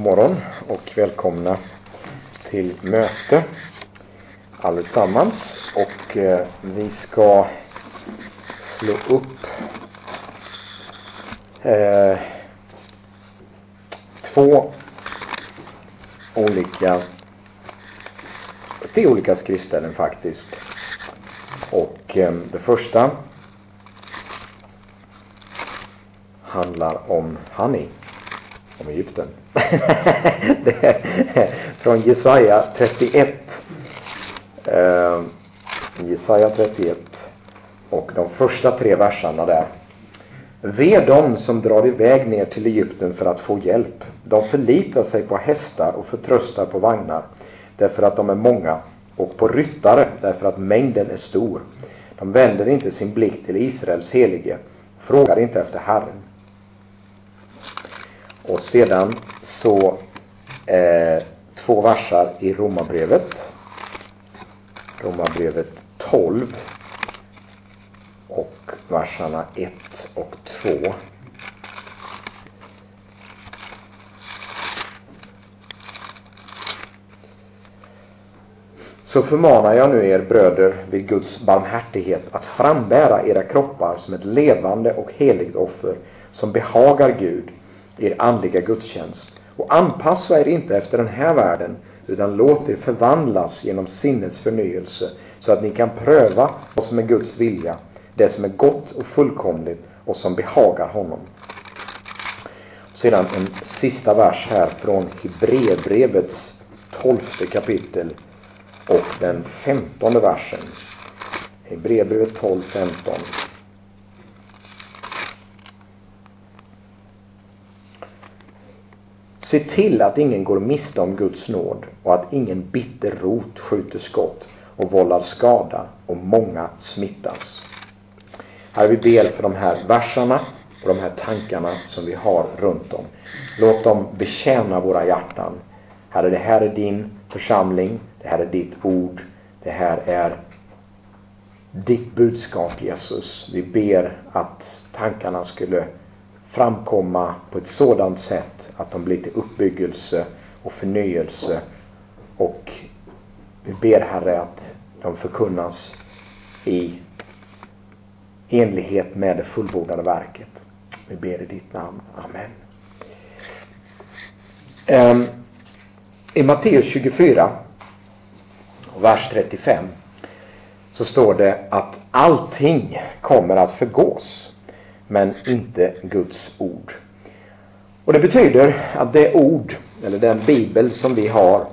morgon och välkomna till möte allesammans. Och vi ska slå upp tre olika skriftställen faktiskt. Och det första handlar om om Egypten. Det är från Jesaja 31. Jesaja 31 och de första 3 verserna där. Ve dem som drar iväg ner till Egypten för att få hjälp. De förlitar sig på hästar och förtröstar på vagnar, därför att de är många, och på ryttare, därför att mängden är stor. De vänder inte sin blick till Israels helige, frågar inte efter Herren. Och sedan så 2 versar i Romarbrevet 12 och verserna 1 och 2. Så förmanar jag nu er bröder vid Guds barmhärtighet att frambära era kroppar som ett levande och heligt offer som behagar Gud, er andliga gudstjänst. Och anpassa er inte efter den här världen, utan låt er förvandlas genom sinnets förnyelse, så att ni kan pröva vad som är Guds vilja, det som är gott och fullkomligt och som behagar honom. Sedan en sista vers här från Hebreerbrevets 12:e kapitel och den 15:e versen. Hebreerbrevet 12:15. Se till att ingen går miste om Guds nåd, och att ingen bitter rot skjuter skott och vållar skada, och många smittas. Här vi ber för de här verserna och de här tankarna som vi har runt om. Låt dem betjäna våra hjärtan. Herre, det här är din församling, det här är ditt ord, det här är ditt budskap, Jesus. Vi ber att tankarna skulle framkomma på ett sådant sätt att de blir till uppbyggelse och förnyelse, och vi ber, Herre, att de förkunnas i enlighet med det fullbordade verket. Vi ber i ditt namn. Amen. I Matteus 24 vers 35 så står det att allting kommer att förgås, men inte Guds ord. Och det betyder att det ord, eller den bibel som vi har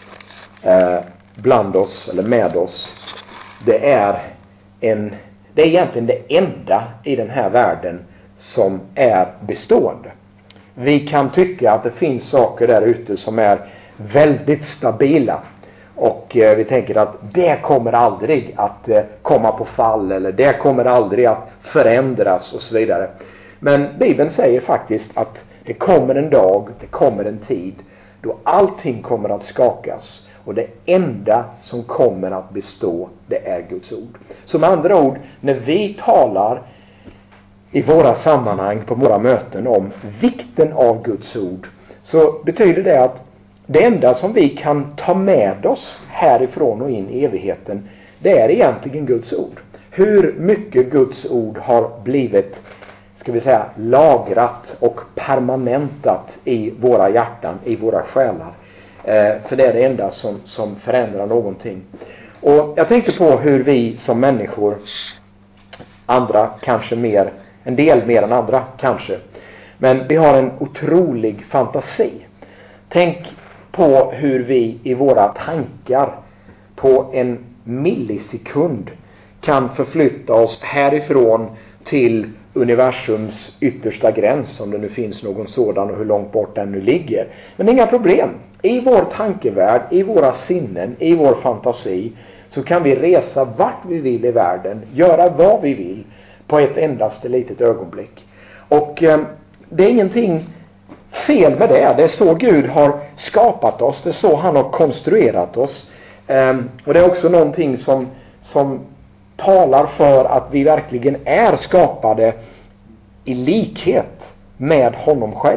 bland oss eller med oss, det är egentligen det enda i den här världen som är bestående. Vi kan tycka att det finns saker där ute som är väldigt stabila, och vi tänker att det kommer aldrig att komma på fall, eller det kommer aldrig att förändras och så vidare. Men Bibeln säger faktiskt att det kommer en dag, det kommer en tid då allting kommer att skakas, och det enda som kommer att bestå, det är Guds ord. Så med andra ord, när vi talar i våra sammanhang på våra möten om vikten av Guds ord, så betyder det att det enda som vi kan ta med oss härifrån och in i evigheten, det är egentligen Guds ord. Hur mycket Guds ord har blivit, ska vi säga, lagrat och permanentat i våra hjärtan, i våra själar. För det är det enda som förändrar någonting. Och jag tänkte på hur vi som människor, andra kanske mer, en del mer än andra kanske, men vi har en otrolig fantasi. Tänk på hur vi i våra tankar på en millisekund kan förflytta oss härifrån till universums yttersta gräns, om det nu finns någon sådan, och hur långt bort den nu ligger. Men inga problem. I vår tankevärld, i våra sinnen, i vår fantasi, så kan vi resa vart vi vill i världen, göra vad vi vill på ett endaste litet ögonblick. Och det är ingenting fel med det. Det är så Gud har skapat oss, det är så han har konstruerat oss. Och det är också någonting som talar för att vi verkligen är skapade i likhet med honom själv.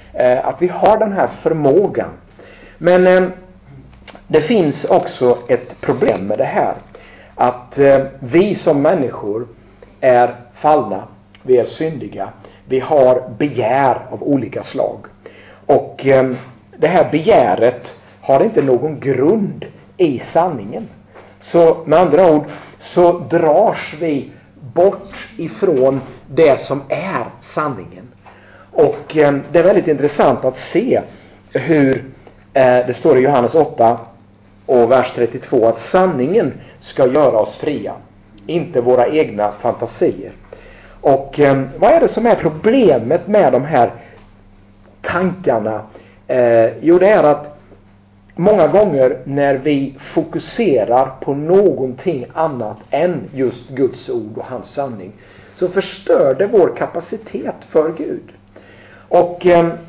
att vi har den här förmågan. Men det finns också ett problem med det här. Att vi som människor är fallna, vi är syndiga. Vi har begär av olika slag. Och det här begäret har inte någon grund i sanningen. Så med andra ord så dras vi bort ifrån det som är sanningen. Och det är väldigt intressant att se hur det står i Johannes 8 och vers 32 att sanningen ska göra oss fria, inte våra egna fantasier. Och vad är det som är problemet med de här tankarna? Jo, det är att många gånger när vi fokuserar på någonting annat än just Guds ord och hans sanning, så förstör det vår kapacitet för Gud. Och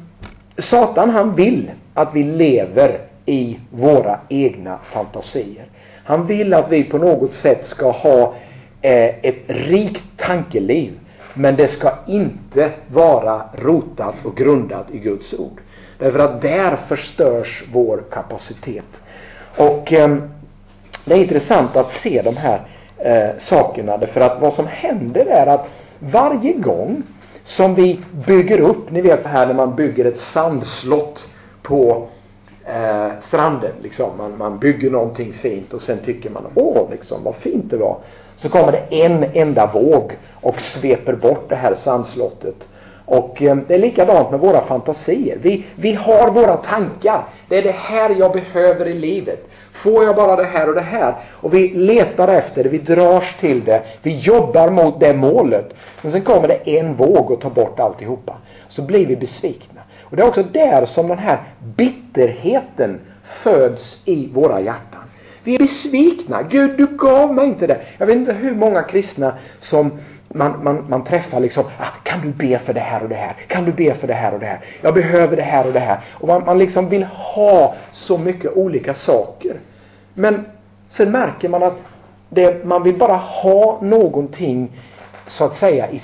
Satan, han vill att vi lever i våra egna fantasier. Han vill att vi på något sätt ska ha ett rikt tankeliv, men det ska inte vara rotat och grundat i Guds ord. Därför att där förstörs vår kapacitet. Och det är intressant att se de här sakerna. Därför att vad som händer är att varje gång som vi bygger upp, ni vet så här när man bygger ett sandslott på stranden. Liksom. Man bygger någonting fint och sen tycker man, liksom, vad fint det var. Så kommer det en enda våg och sveper bort det här sandslottet. Och det är likadant med våra fantasier. Vi har våra tankar. Det är det här jag behöver i livet. Får jag bara det här och det här? Och vi letar efter det, vi dras till det. Vi jobbar mot det målet. Men sen kommer det en våg och tar bort alltihopa. Så blir vi besvikna. Och det är också där som den här bitterheten föds i våra hjärtan. Vi är besvikna. Gud, du gav mig inte det. Jag vet inte hur många kristna som man träffar liksom, kan du be för det här och det här? Kan du be för det här och det här? Jag behöver det här och det här. Och man liksom vill ha så mycket olika saker. Men sen märker man att man vill bara ha någonting så att säga i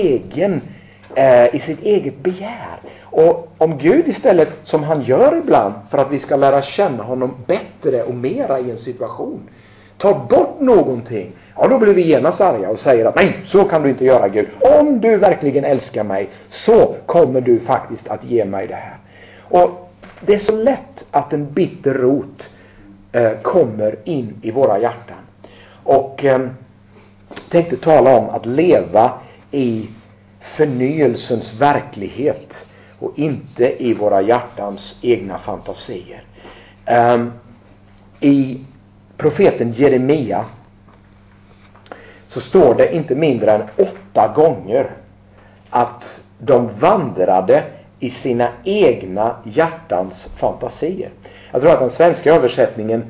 sitt eget begär. Och om Gud istället, som han gör ibland för att vi ska lära känna honom bättre och mera i en situation, tar bort någonting, då blir vi genast arga och säger att nej, så kan du inte göra Gud. Om du verkligen älskar mig så kommer du faktiskt att ge mig det här. Och det är så lätt att en bitter rot kommer in i våra hjärtan. Och tänkte tala om att leva i förnyelsens verklighet och inte i våra hjärtans egna fantasier. I profeten Jeremia så står det inte mindre än 8 gånger att de vandrade i sina egna hjärtans fantasier. Jag tror att den svenska översättningen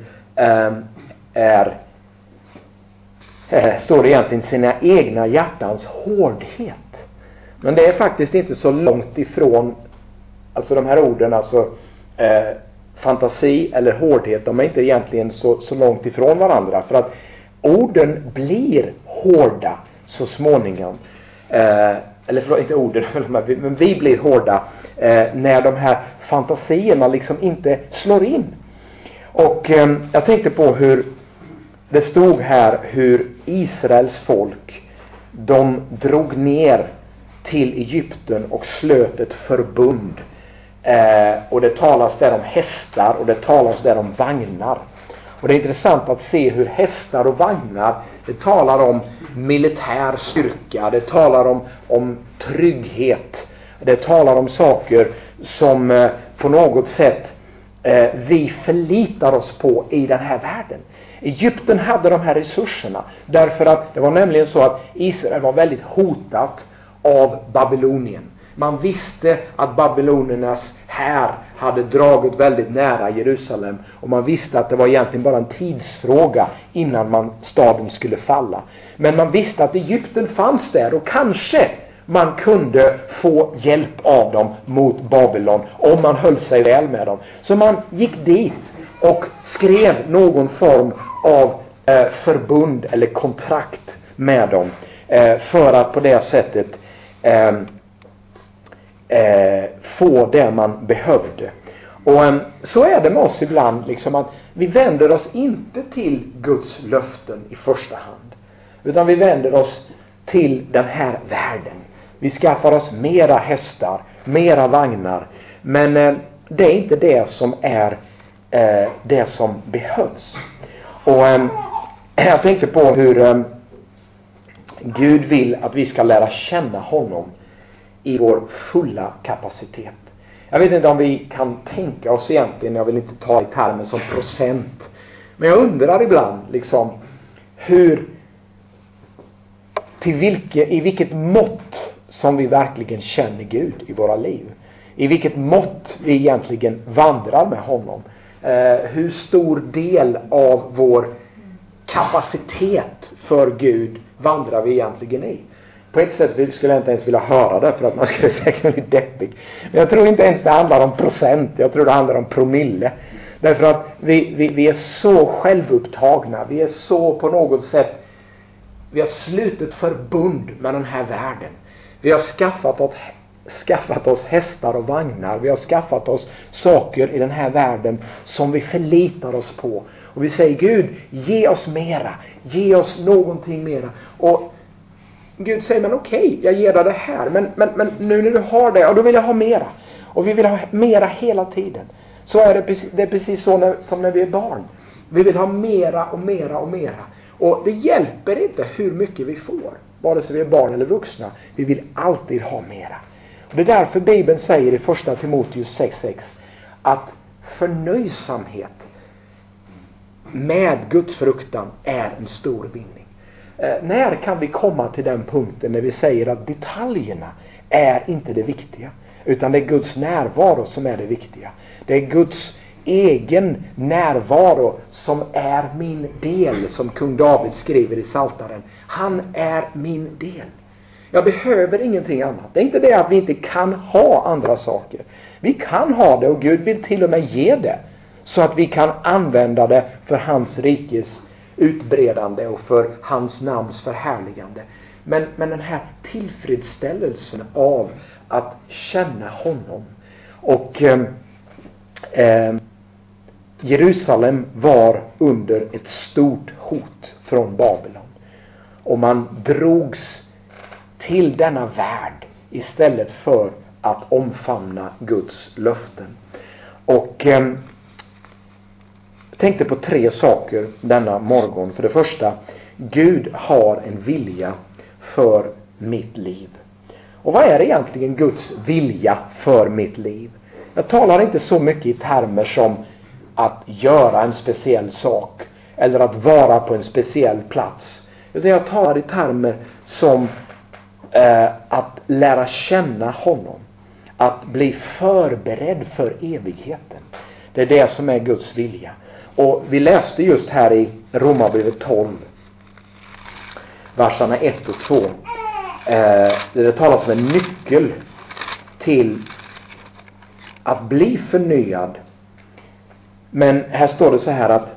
står egentligen sina egna hjärtans hårdhet. Men det är faktiskt inte så långt ifrån, alltså de här orden, alltså fantasi eller hårdhet, de är inte egentligen så långt ifrån varandra. För att orden blir hårda så småningom. Eller förlåt, inte orden, men vi blir hårda när de här fantasierna liksom inte slår in. Och jag tänkte på hur det stod här hur Israels folk, de drog ner till Egypten och slöt ett förbund. Och det talas där om hästar och det talas där om vagnar. Och det är intressant att se hur hästar och vagnar, det talar om militär styrka, det talar om trygghet, det talar om saker som på något sätt vi förlitar oss på i den här världen. Egypten hade de här resurserna därför att det var nämligen så att Israel var väldigt hotat av Babylonien. Man visste att babylonernas här hade dragit väldigt nära Jerusalem. Och man visste att det var egentligen bara en tidsfråga innan staden skulle falla. Men man visste att Egypten fanns där och kanske man kunde få hjälp av dem mot Babylon om man höll sig väl med dem. Så man gick dit och skrev någon form av förbund eller kontrakt med dem för att på det sättet få det man behövde. Och så är det med oss ibland liksom, att vi vänder oss inte till Guds löften i första hand, utan vi vänder oss till den här världen. Vi skaffar oss mera hästar, mera vagnar, men det är inte det som är det som behövs. Och jag tänkte på hur Gud vill att vi ska lära känna honom i vår fulla kapacitet. Jag vet inte om vi kan tänka oss egentligen, jag vill inte ta i termen som procent, men jag undrar ibland liksom hur, i vilket mått som vi verkligen känner Gud i våra liv. I vilket mått vi egentligen vandrar med honom. Hur stor del av vår kapacitet för Gud vandrar vi egentligen i. På ett sätt skulle jag inte ens vilja höra det, för att man skulle säkert bli deppig. Men jag tror inte ens det handlar om procent. Jag tror det handlar om promille. Därför att vi är så självupptagna. Vi är så på något sätt, vi har slutit förbund med den här världen. Vi har skaffat oss hästar och vagnar. Vi har skaffat oss saker i den här världen som vi förlitar oss på. Och vi säger: Gud, ge oss mera. Ge oss någonting mera. Och Gud säger: men okej, jag ger dig det här. Men nu när du har det, och då vill jag ha mera. Och vi vill ha mera hela tiden. Så är det är precis så som när vi är barn. Vi vill ha mera och mera och mera. Och det hjälper inte hur mycket vi får, vare sig vi är barn eller vuxna. Vi vill alltid ha mera. Och det är därför Bibeln säger i första Timoteus 6:6 att förnöjsamhet med Guds fruktan är en stor vinning. När kan vi komma till den punkten när vi säger att detaljerna är inte det viktiga, utan det är Guds närvaro som är det viktiga. Det är Guds egen närvaro som är min del, som kung David skriver i Psaltaren. Han är min del. Jag behöver ingenting annat. Det är inte det att vi inte kan ha andra saker. Vi kan ha det, och Gud vill till och med ge det, så att vi kan använda det för hans rikes utbredande och för hans namns förhärligande. Men den här tillfredsställelsen av att känna honom. Och Jerusalem var under ett stort hot från Babylon. Och man drogs till denna värld istället för att omfamna Guds löften. Och jag tänkte på 3 saker denna morgon. För det första, Gud har en vilja för mitt liv. Och vad är egentligen Guds vilja för mitt liv? Jag talar inte så mycket i termer som att göra en speciell sak eller att vara på en speciell plats. Utan jag talar i termer som att lära känna honom. Att bli förberedd för evigheten. Det är det som är Guds vilja. Och vi läste just här i Romarbrevet 12, verserna 1 och 2. Det talas om en nyckel till att bli förnyad. Men här står det så här att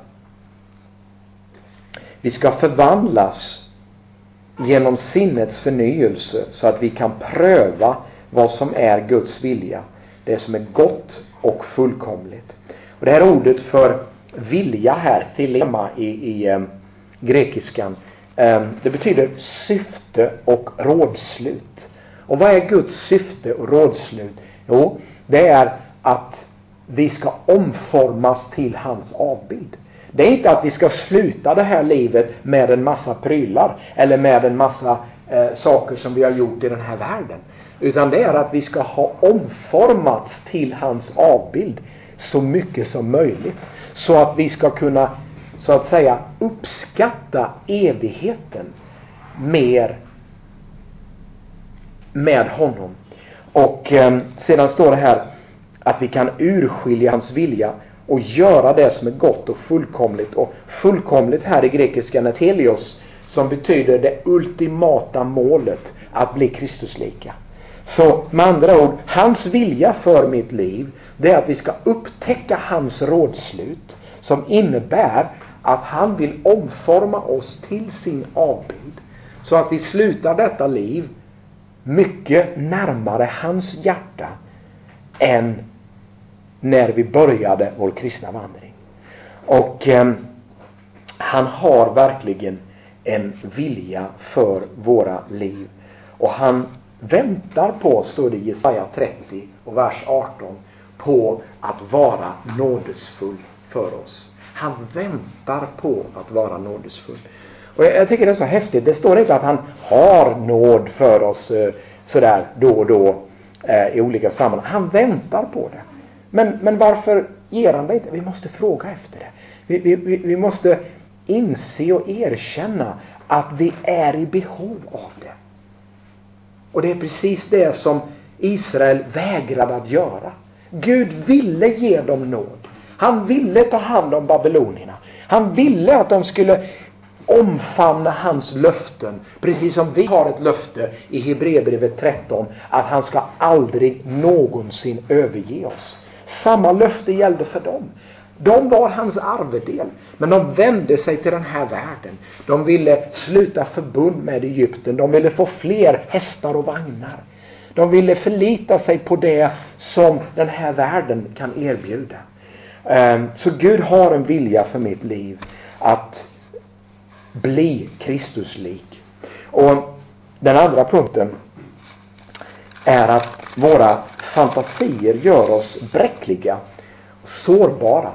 vi ska förvandlas genom sinnets förnyelse, så att vi kan pröva vad som är Guds vilja, det som är gott och fullkomligt. Och det här ordet för vilja här, thelema i grekiskan, det betyder syfte och rådslut. Och vad är Guds syfte och rådslut? Jo, det är att vi ska omformas till hans avbild. Det är inte att vi ska sluta det här livet med en massa prylar eller med en massa saker som vi har gjort i den här världen. Utan det är att vi ska ha omformats till hans avbild så mycket som möjligt. Så att vi ska kunna, så att säga, uppskatta evigheten mer med honom. Och sedan står det här att vi kan urskilja hans vilja och göra det som är gott och fullkomligt. Och fullkomligt här i grekiskan är telios, som betyder det ultimata målet, att bli Kristuslika. Så med andra ord, hans vilja för mitt liv, det är att vi ska upptäcka hans rådslut, som innebär att han vill omforma oss till sin avbild. Så att vi slutar detta liv mycket närmare hans hjärta än när vi började vår kristna vandring. Och han har verkligen en vilja för våra liv. Och han väntar på, står det i Jesaja 30 och vers 18, på att vara nådesfull för oss. Han väntar på att vara nådesfull. Och jag tycker det är så häftigt. Det står inte att han har nåd för oss sådär då och då i olika sammanhang. Han väntar på det. Men varför ger han det inte? Vi måste fråga efter det. Vi måste inse och erkänna att vi är i behov av det. Och det är precis det som Israel vägrade att göra. Gud ville ge dem nåd. Han ville ta hand om babylonierna. Han ville att de skulle omfamna hans löften. Precis som vi har ett löfte i Hebreerbrevet 13 att han ska aldrig någonsin överge oss. Samma löfte gällde för dem. De var hans arvedel. Men de vände sig till den här världen. De ville sluta förbund med Egypten. De ville få fler hästar och vagnar. De ville förlita sig på det som den här världen kan erbjuda. Så Gud har en vilja för mitt liv att bli Kristuslik. Och den andra punkten är att våra fantasier gör oss bräckliga och sårbara.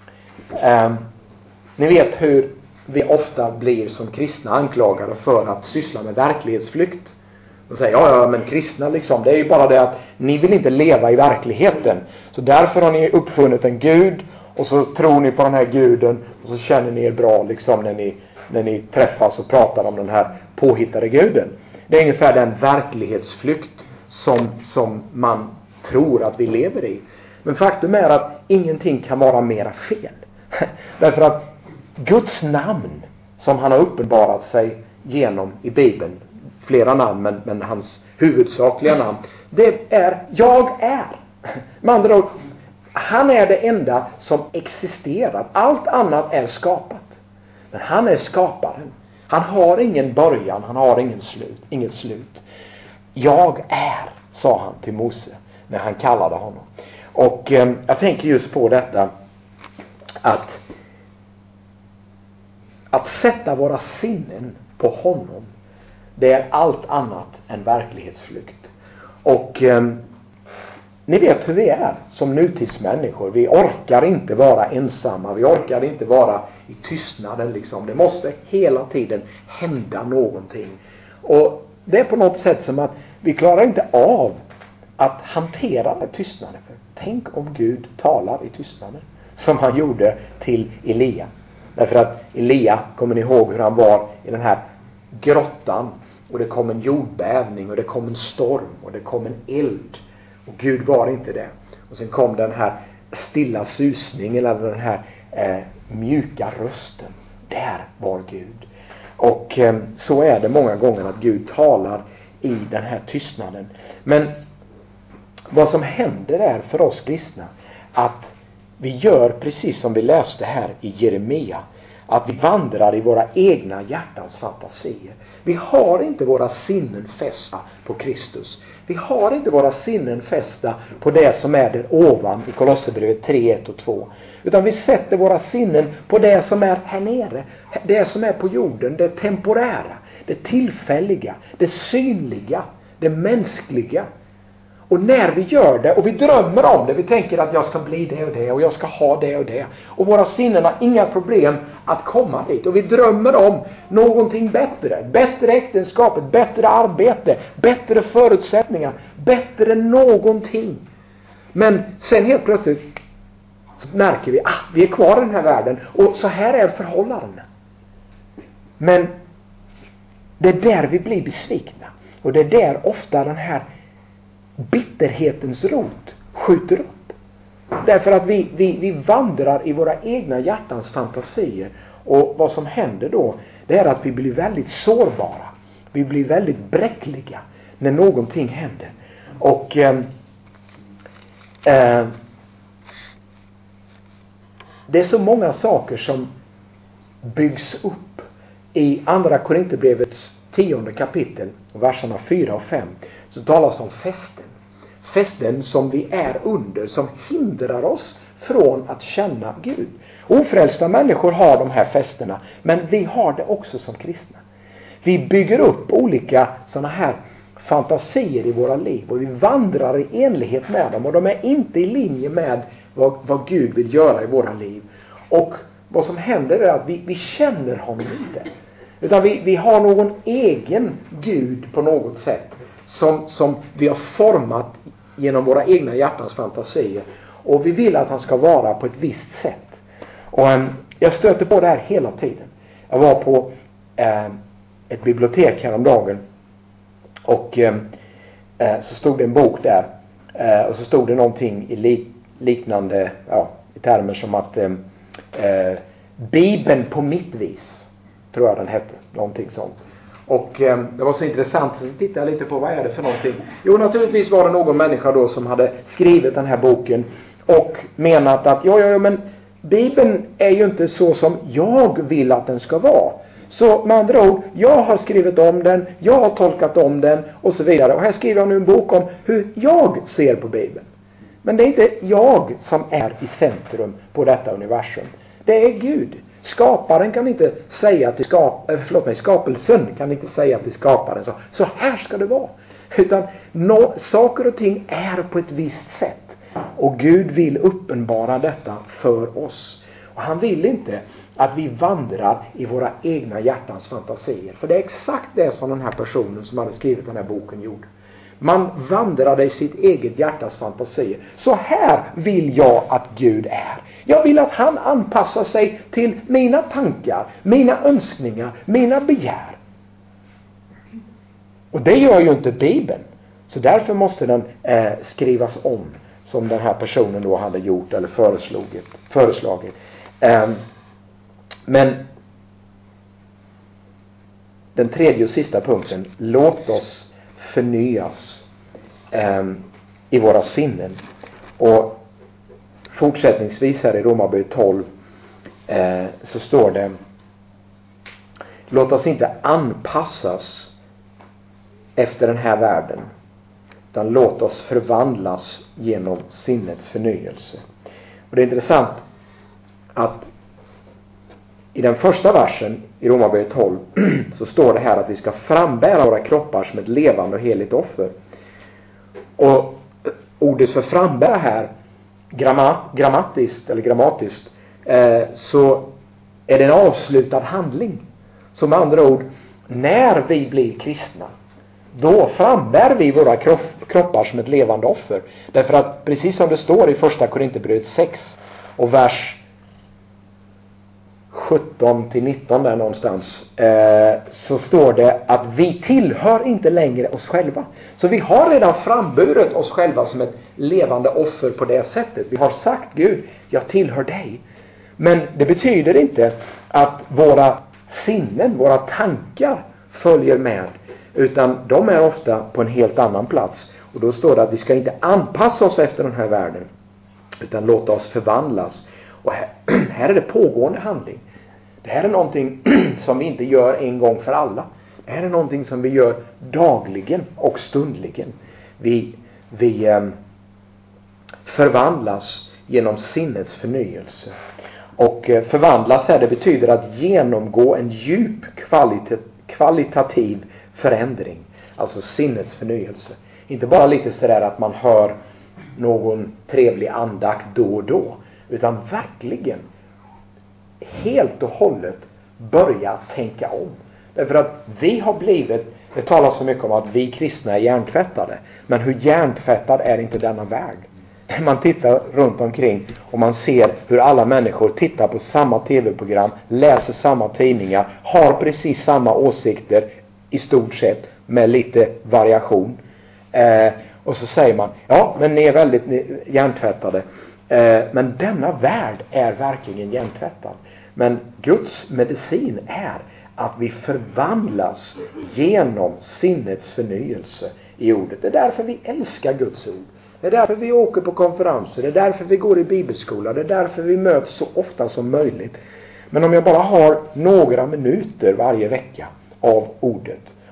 Ni vet hur vi ofta blir som kristna anklagade för att syssla med verklighetsflykt. De säger, ja men kristna liksom, det är ju bara det att ni vill inte leva i verkligheten. Så därför har ni uppfunnit en gud och så tror ni på den här guden och så känner ni er bra liksom när ni träffas och pratar om den här påhittade guden. Det är ungefär den verklighetsflykt som man tror att vi lever i. Men faktum är att ingenting kan vara mera fel. Därför att Guds namn som han har uppenbarat sig genom i Bibeln, flera namn men hans huvudsakliga namn, det är jag är. Med andra ord, han är det enda som existerar. Allt annat är skapat. Men han är skaparen. Han har ingen början, han har inget slut. Jag är, sa han till Mose när han kallade honom. Och jag tänker just på detta att sätta våra sinnen på honom, det är allt annat än verklighetsflykt. Och ni vet hur vi är som nutidsmänniskor. Vi orkar inte vara ensamma. Vi orkar inte vara i tystnaden liksom. Det måste hela tiden hända någonting. Och det är på något sätt som att vi klarar inte av att hantera den tystnaden. Tänk om Gud talar i tystnaden. Som han gjorde till Elia. Därför att Elia, kommer ni ihåg hur han var i den här grottan. Och det kom en jordbävning och det kom en storm och det kom en eld. Och Gud var inte det. Och sen kom den här stilla susningen eller den här mjuka rösten. Där var Gud. Och så är det många gånger att Gud talar i den här tystnaden. Men vad som händer är för oss kristna att vi gör precis som vi läste här i Jeremia. Att vi vandrar i våra egna hjärtans fantasier. Vi har inte våra sinnen fästa på Kristus. Vi har inte våra sinnen fästa på det som är där ovan i Kolosserbrevet 3, 1 och 2. Utan vi sätter våra sinnen på det som är här nere. Det som är på jorden, det temporära, det tillfälliga, det synliga, det mänskliga. Och när vi gör det och vi drömmer om det, vi tänker att jag ska bli det och det och jag ska ha det och det. Och våra sinnen har inga problem att komma dit. Och vi drömmer om någonting bättre. Bättre äktenskap, ett bättre arbete, bättre förutsättningar, bättre någonting. Men sen helt plötsligt så märker vi att vi är kvar i den här världen och så här är förhållandena. Men det är där vi blir besvikna. Och det är där ofta den här bitterhetens rot skjuter upp. Därför att vi vandrar i våra egna hjärtans fantasier. Och vad som händer då, det är att vi blir väldigt sårbara. Vi blir väldigt bräckliga när någonting händer. Och det är så många saker som byggs upp i andra Korinthierbrevets 10:e kapitel, verserna 4 och 5, så talas om festen. Festen som vi är under, som hindrar oss från att känna Gud. Ofrälsta människor har de här festerna, men vi har det också som kristna. Vi bygger upp olika sådana här fantasier i våra liv och vi vandrar i enlighet med dem, och de är inte i linje med vad Gud vill göra i våra liv. Och vad som händer är att vi känner honom inte, utan vi har någon egen Gud på något sätt som vi har format genom våra egna hjärtans fantasier, och vi vill att han ska vara på ett visst sätt. Och jag stöter på det här hela tiden. Jag var på ett bibliotek häromdagen, och så stod det en bok där, och så stod det någonting i liknande i termer som att Bibeln på mitt vis, tror jag den hette, någonting sånt. Och det var så intressant, så tittade jag lite på vad är det för någonting. Jo, naturligtvis var det någon människa då som hade skrivit den här boken och menat att men Bibeln är ju inte så som jag vill att den ska vara. Så med andra ord, jag har skrivit om den, jag har tolkat om den och så vidare. Och här skriver jag nu en bok om hur jag ser på Bibeln. Men det är inte jag som är i centrum på detta universum. Det är Gud. Skaparen kan inte säga till skapelsen kan inte säga till skaparen så här ska det vara. Utan saker och ting är på ett visst sätt. Och Gud vill uppenbara detta för oss. Och han vill inte att vi vandrar i våra egna hjärtans fantasier. För det är exakt det som den här personen som hade skrivit den här boken gjorde. Man vandrade i sitt eget hjärtas fantasier. Så här vill jag att Gud är. Jag vill att han anpassar sig till mina tankar, mina önskningar, mina begär. Och det gör ju inte Bibeln. Så därför måste den skrivas om, som den här personen då hade gjort eller föreslagit. Men den tredje och sista punkten: låt oss förnyas i våra sinnen. Och fortsättningsvis här i Romarbrevet 12 så står det: låt oss inte anpassas efter den här världen, utan låt oss förvandlas genom sinnets förnyelse. Och det är intressant att i den första versen i Romarbrevet 12 så står det här att vi ska frambära våra kroppar som ett levande och heligt offer. Och ordet för frambära här, grammatiskt så är det en avslutad handling. Så med andra ord, när vi blir kristna, då frambär vi våra kroppar som ett levande offer. Därför att precis som det står i första Korinthierbrevet 6 och vers 17-19 där någonstans, så står det att vi tillhör inte längre oss själva. Så vi har redan framburit oss själva som ett levande offer på det sättet. Vi har sagt: Gud, jag tillhör dig. Men det betyder inte att våra sinnen, våra tankar följer med, utan de är ofta på en helt annan plats. Och då står det att vi ska inte anpassa oss efter den här världen, utan låta oss förvandlas. Och här är det pågående handling. Det här är någonting som vi inte gör en gång för alla. Det här är någonting som vi gör dagligen och stundligen. Vi förvandlas genom sinnets förnyelse. Och förvandlas här, det betyder att genomgå en djup kvalitativ förändring. Alltså sinnets förnyelse. Inte bara lite sådär att man hör någon trevlig andakt då och då, utan verkligen helt och hållet börja tänka om. Därför att vi har blivit, det talas så mycket om att vi kristna är hjärntvättade, men hur hjärntvättad är inte denna värld? Man tittar runt omkring och man ser hur alla människor tittar på samma tv-program, läser samma tidningar, har precis samma åsikter i stort sett med lite variation. Och så säger man: ja, men ni är väldigt hjärntvättade. Men denna värld är verkligen hjärntvättad. Men Guds medicin är att vi förvandlas genom sinnets förnyelse i ordet. Det är därför vi älskar Guds ord. Det är därför vi åker på konferenser. Det är därför vi går i bibelskola. Det är därför vi möts så ofta som möjligt. Men om jag bara har några minuter varje vecka av ordet,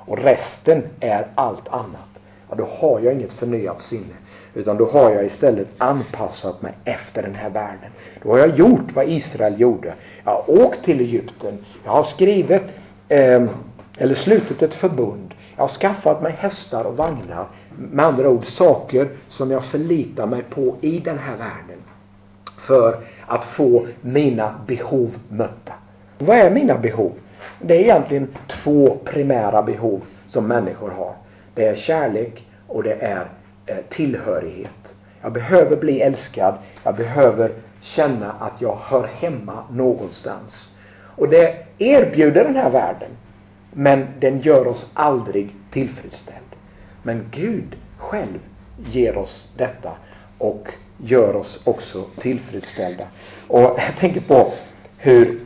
och resten är allt annat, ja, då har jag inget förnyat sinne. Utan då har jag istället anpassat mig efter den här världen. Då har jag gjort vad Israel gjorde. Jag har åkt till Egypten. Jag har skrivit eller slutit ett förbund. Jag har skaffat mig hästar och vagnar. Med andra ord saker som jag förlitar mig på i den här världen. För att få mina behov mötta. Vad är mina behov? Det är egentligen 2 primära behov som människor har. Det är kärlek och det är tillhörighet. Jag behöver bli älskad. Jag behöver känna att jag hör hemma någonstans. Och det erbjuder den här världen. Men den gör oss aldrig tillfredsställd. Men Gud själv ger oss detta och gör oss också tillfredsställda. Och jag tänker på hur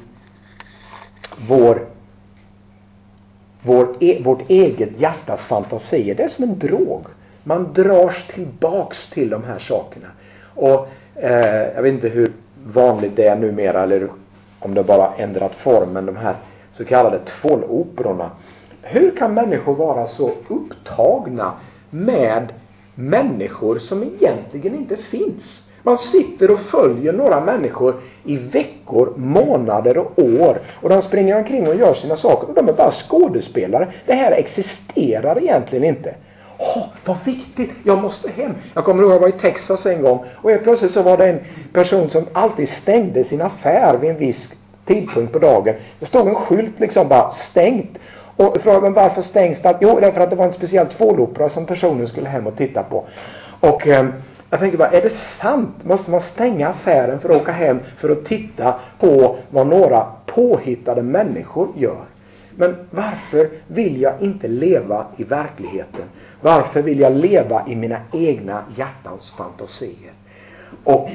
vårt eget hjärtas fantasier, det är som en drog. Man dras tillbaks till de här sakerna. Och jag vet inte hur vanligt det är numera, eller om det bara ändrat formen, de här så kallade tvåloperorna. Hur kan människor vara så upptagna med människor som egentligen inte finns? Man sitter och följer några människor i veckor, månader och år. Och de springer omkring och gör sina saker. Och de är bara skådespelare. Det här existerar egentligen inte. Vad viktigt, jag måste hem. Jag kommer ihåg att jag var i Texas en gång. Och helt plötsligt så var det en person som alltid stängde sin affär vid en viss tidpunkt på dagen. Det stod en skylt liksom bara stängt. Och frågan varför stängs det? Jo, därför att det var en speciell tvålopera som personen skulle hem och titta på. Och jag tänkte bara, är det sant? Måste man stänga affären för att åka hem för att titta på vad några påhittade människor gör? Men varför vill jag inte leva i verkligheten? Varför vill jag leva i mina egna hjärtans fantasier? Och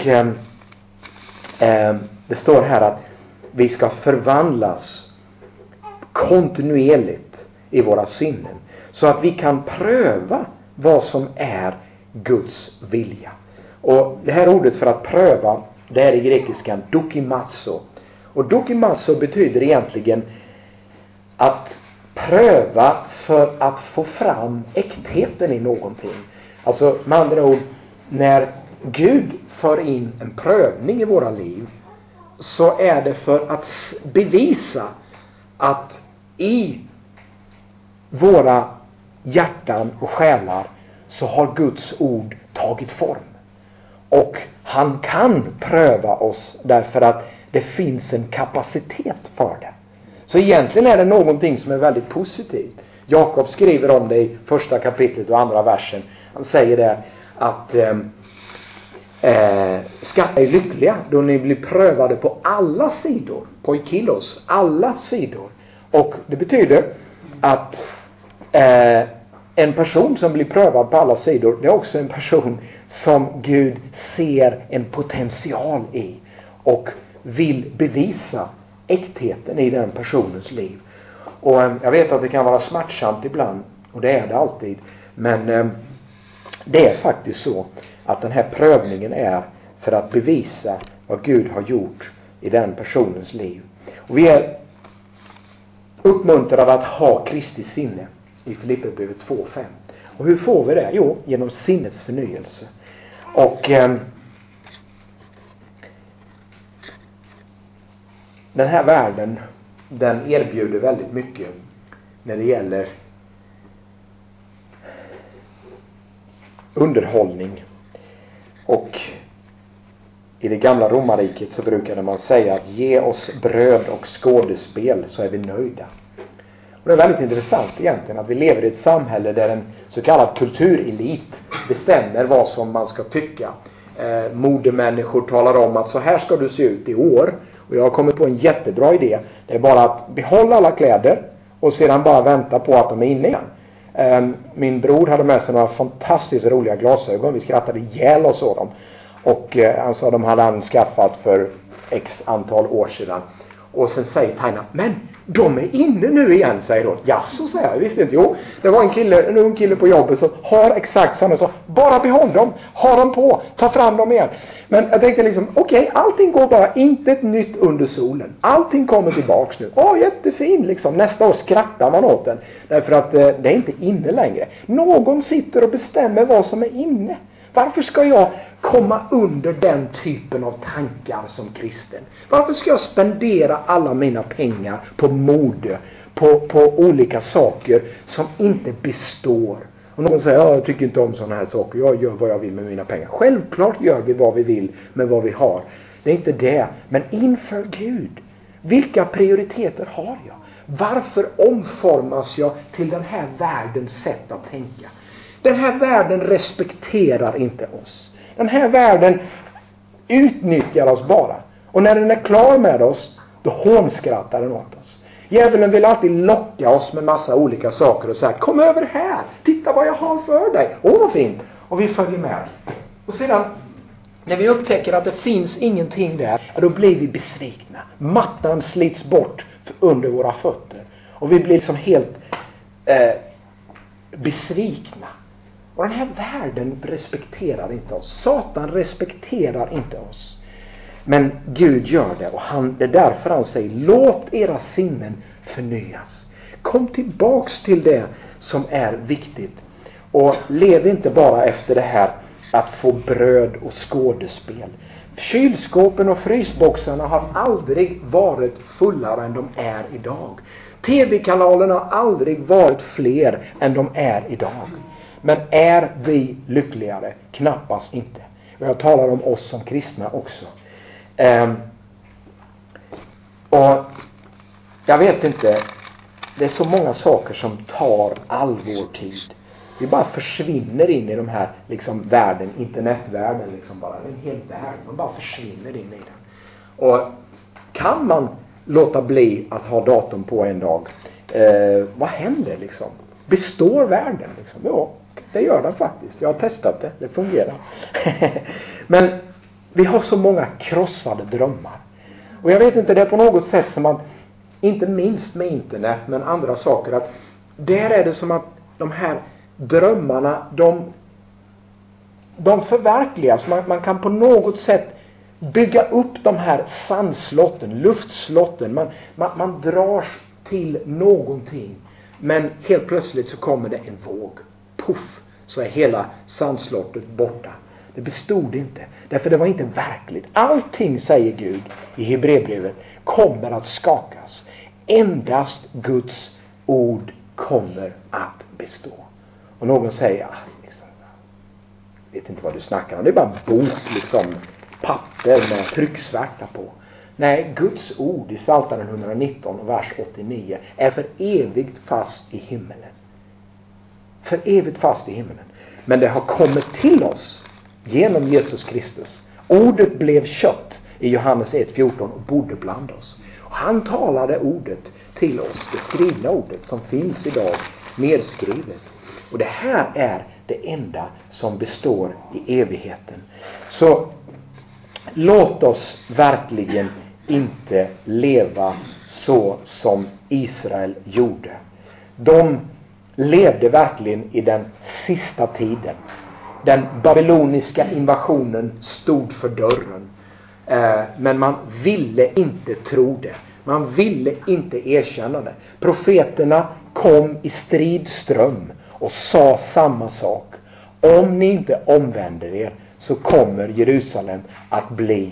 det står här att vi ska förvandlas kontinuerligt i våra sinnen. Så att vi kan pröva vad som är Guds vilja. Och det här ordet för att pröva, det är i grekiskan dokimazo. Och dokimazo betyder egentligen att pröva för att få fram äktheten i någonting. Alltså med andra ord, när Gud för in en prövning i våra liv, så är det för att bevisa att i våra hjärtan och själar så har Guds ord tagit form. Och han kan pröva oss därför att det finns en kapacitet för det. Så egentligen är det någonting som är väldigt positivt. Jakob skriver om det i 1 kapitlet och 2 versen. Han säger där att skatta är lyckliga då ni blir prövade på alla sidor. Poikilos, alla sidor. Och det betyder att en person som blir prövad på alla sidor, det är också en person som Gud ser en potential i och vill bevisa äktheten i den personens liv. Och jag vet att det kan vara smärtsamt ibland, och det är det alltid, men det är faktiskt så att den här prövningen är för att bevisa vad Gud har gjort i den personens liv. Och vi är uppmuntrade att ha Kristi sinne i Filipperbrevet 2:5. Och hur får vi det? Jo, genom sinnets förnyelse. Och den här världen, den erbjuder väldigt mycket när det gäller underhållning. Och i det gamla romarriket så brukade man säga att ge oss bröd och skådespel så är vi nöjda. Och det är väldigt intressant egentligen att vi lever i ett samhälle där en så kallad kulturelit bestämmer vad som man ska tycka. Modemänniskor talar om att så här ska du se ut i år. Och jag har kommit på en jättebra idé. Det är bara att behålla alla kläder och sedan bara vänta på att de är inne igen. Min bror hade med sig några fantastiskt roliga glasögon. Vi skrattade ihjäl oss åt dem. Och han sa de hade han skaffat för x antal år sedan. Och sen säger Taina, men de är inne nu igen, säger då. Jaså, säger jag, visste inte. Jo, det var en ung kille på jobbet som har exakt sådana, så bara behåll dem, ha dem på, ta fram dem igen. Men jag tänkte liksom, okej, allting går bara, inte ett nytt under solen. Allting kommer tillbaks nu. Jättefin liksom. Nästa år skrattar man åt den. Därför att det är inte inne längre. Någon sitter och bestämmer vad som är inne. Varför ska jag komma under den typen av tankar som kristen? Varför ska jag spendera alla mina pengar på mode, på olika saker som inte består? Och någon säger, jag tycker inte om sådana här saker, jag gör vad jag vill med mina pengar. Självklart gör vi vad vi vill med vad vi har. Det är inte det, men inför Gud. Vilka prioriteter har jag? Varför omformas jag till den här världens sätt att tänka? Den här världen respekterar inte oss. Den här världen utnyttjar oss bara. Och när den är klar med oss, då hånskrattar den åt oss. Djävulen vill alltid locka oss med massa olika saker och säga, kom över här, titta vad jag har för dig. Vad fint. Och vi följer med. Och sedan, när vi upptäcker att det finns ingenting där, då blir vi besvikna. Mattan slits bort under våra fötter. Och vi blir liksom helt besvikna. Och den här världen respekterar inte oss. Satan respekterar inte oss. Men Gud gör det. Och det är därför han säger, låt era sinnen förnyas. Kom tillbaks till det som är viktigt. Och lev inte bara efter det här att få bröd och skådespel. Kylskåpen och frysboxarna har aldrig varit fullare än de är idag. TV-kanalerna har aldrig varit fler än de är idag. Men är vi lyckligare? Knappast inte. Och jag talar om oss som kristna också. Och jag vet inte, det är så många saker som tar all vår tid. Vi bara försvinner in i de här liksom världen, internetvärlden liksom bara, en hel värld, man bara försvinner in i den. Och kan man låta bli att ha datorn på en dag, vad händer liksom? Består världen liksom? Ja, det gör den faktiskt. Jag har testat det, det fungerar. Men vi har så många krossade drömmar. Och jag vet inte, det är på något sätt som att, inte minst med internet men andra saker, att där är det som att de här drömmarna, de förverkligas. Man kan på något sätt bygga upp de här sandslotten, luftslotten. Man dras till någonting. Men helt plötsligt så kommer det en våg. Puff, så är hela sandslottet borta. Det bestod inte. Därför det var inte verkligt. Allting, säger Gud i Hebreerbrevet, kommer att skakas. Endast Guds ord kommer att bestå. Och någon säger, liksom, vet inte vad du snackar om. Det är bara en bok, liksom, papper med trycksvärta på. Nej, Guds ord i Psaltaren 119, vers 89 är för evigt fast i himmelen. För evigt fast i himmelen. Men det har kommit till oss genom Jesus Kristus. Ordet blev kött i Johannes 1:14 och bodde bland oss. Och han talade ordet till oss, det skrivna ordet som finns idag nedskrivet. Och det här är det enda som består i evigheten. Så låt oss verkligen inte leva så som Israel gjorde. De levde verkligen i den sista tiden. Den babyloniska invasionen stod för dörren. Men man ville inte tro det. Man ville inte erkänna det. Profeterna kom i stridström och sa samma sak. Om ni inte omvänder er så kommer Jerusalem att bli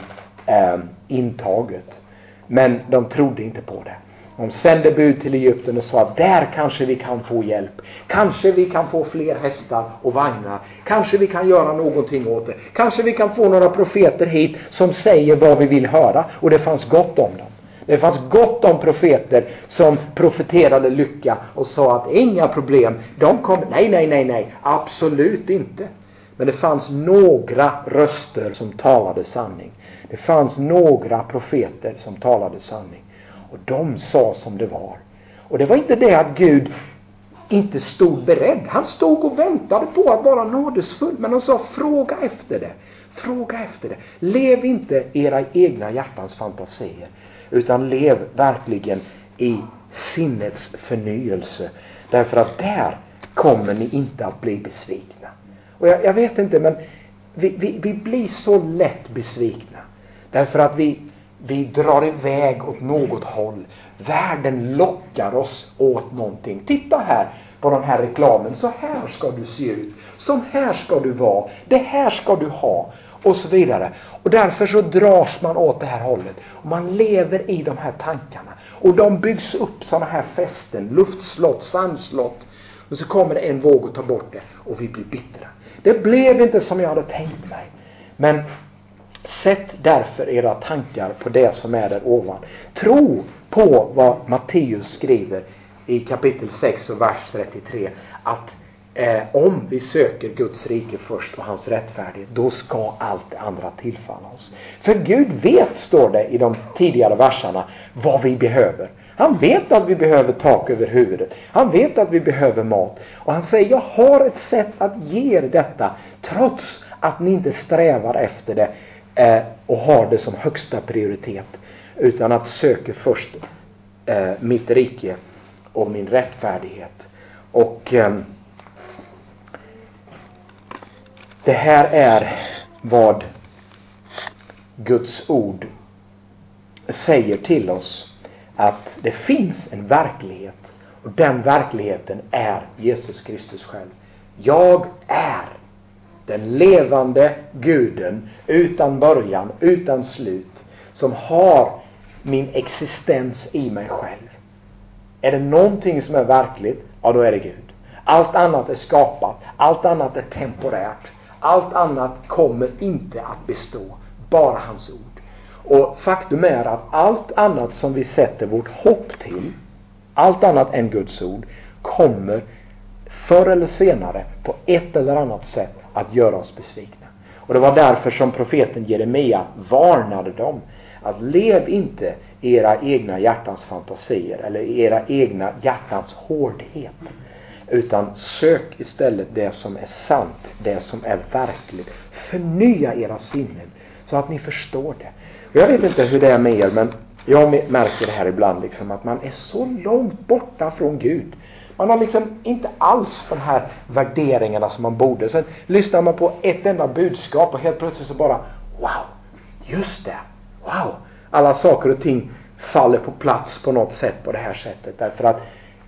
intaget. Men de trodde inte på det. De sände bud till Egypten och sa att där kanske vi kan få hjälp. Kanske vi kan få fler hästar och vagnar. Kanske vi kan göra någonting åt det. Kanske vi kan få några profeter hit som säger vad vi vill höra. Och det fanns gott om dem. Det fanns gott om profeter som profeterade lycka och sa att inga problem. De kom, nej, absolut inte. Men det fanns några röster som talade sanning. Det fanns några profeter som talade sanning. Och de sa som det var. Och det var inte det att Gud inte stod beredd. Han stod och väntade på att vara nådesfull. Men han sa, fråga efter det. Fråga efter det. Lev inte era egna hjärtans fantasier. utan lev verkligen i sinnets förnyelse. Därför att där kommer ni inte att bli besvikna. Och jag vet inte, men vi blir så lätt besvikna. Därför att vi drar iväg åt något håll. Världen lockar oss åt någonting. Titta här på den här reklamen. Så här ska du se ut. Så här ska du vara. Det här ska du ha. Och så vidare. Och därför så dras man åt det här hållet. Och man lever i de här tankarna. Och de byggs upp sådana här fästen. Luftslott, sandslott. Och så kommer det en våg och tar bort det. Och vi blir bittra. Det blev inte som jag hade tänkt mig. Men sätt därför era tankar på det som är där ovan. Tro på vad Matteus skriver i kapitel 6 och vers 33. Att om vi söker Guds rike först och hans rättfärdighet, då ska allt det andra tillfalla oss. För Gud vet, står det i de tidigare verserna, vad vi behöver. Han vet att vi behöver tak över huvudet. Han vet att vi behöver mat. Och han säger, jag har ett sätt att ge er detta, trots att ni inte strävar efter det och har det som högsta prioritet, utan att söka först mitt rike och min rättfärdighet. Och det här är vad Guds ord säger till oss, att det finns en verklighet, och den verkligheten är Jesus Kristus själv. Jag är den levande Guden, utan början, utan slut, som har min existens i mig själv. Är det någonting som är verkligt, ja, då är det Gud. Allt annat är skapat, allt annat är temporärt, allt annat kommer inte att bestå, bara hans ord. Och faktum är att allt annat som vi sätter vårt hopp till, allt annat än Guds ord, kommer förr eller senare på ett eller annat sätt att göra oss besvikna. Och det var därför som profeten Jeremia varnade dem att lev inte i era egna hjärtans fantasier eller i era egna hjärtans hårdhet, utan sök istället det som är sant, det som är verkligt. Förnya era sinnen så att ni förstår det. Och jag vet inte hur det är med er, men jag märker det här ibland liksom, att man är så långt borta från Gud. Man har liksom inte alls de här värderingarna som man borde. Sen lyssnar man på ett enda budskap och helt plötsligt så bara, wow, just det, wow. Alla saker och ting faller på plats på något sätt på det här sättet. Därför att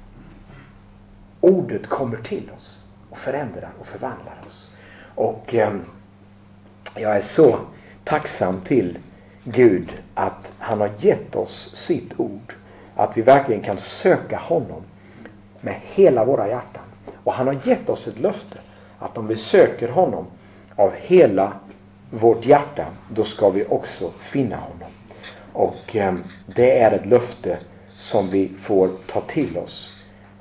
ordet kommer till oss och förändrar och förvandlar oss. Och jag är så tacksam till Gud att han har gett oss sitt ord. Att vi verkligen kan söka honom med hela våra hjärtan. Och han har gett oss ett löfte att om vi söker honom av hela vårt hjärta, då ska vi också finna honom. Och det är ett löfte som vi får ta till oss.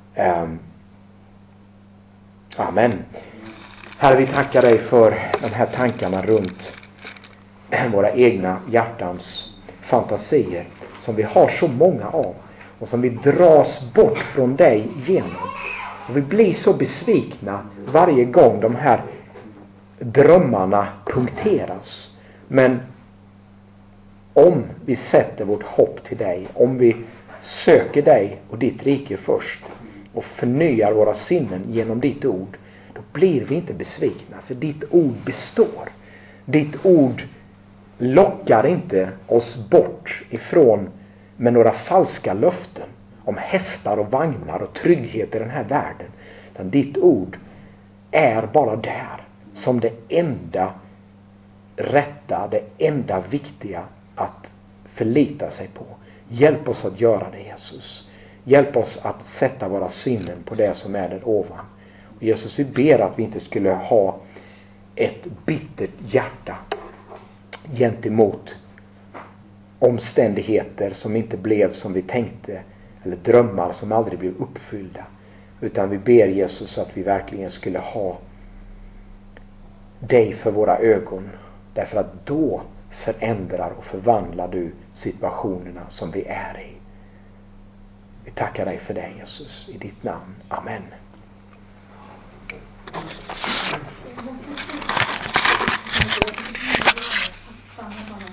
Amen. Herre, vi tackar dig för de här tankarna runt våra egna hjärtans fantasier, som vi har så många av och som vi dras bort från dig genom. Och vi blir så besvikna varje gång de här drömmarna punkteras. Men om vi sätter vårt hopp till dig, om vi söker dig och ditt rike först och förnyar våra sinnen genom ditt ord, då blir vi inte besvikna, för ditt ord består. Ditt ord lockar inte oss bort ifrån med några falska löften om hästar och vagnar och trygghet i den här världen. Utan ditt ord är bara där som det enda rätta, det enda viktiga att förlita sig på. Hjälp oss att göra det, Jesus. Hjälp oss att sätta våra sinnen på det som är där ovan. Och Jesus, vi ber att vi inte skulle ha ett bittert hjärta gentemot omständigheter som inte blev som vi tänkte, eller drömmar som aldrig blev uppfyllda. Utan vi ber, Jesus, att vi verkligen skulle ha dig för våra ögon. Därför att då förändrar och förvandlar du situationerna som vi är i. Vi tackar dig för det, Jesus, i ditt namn. Amen. Stanna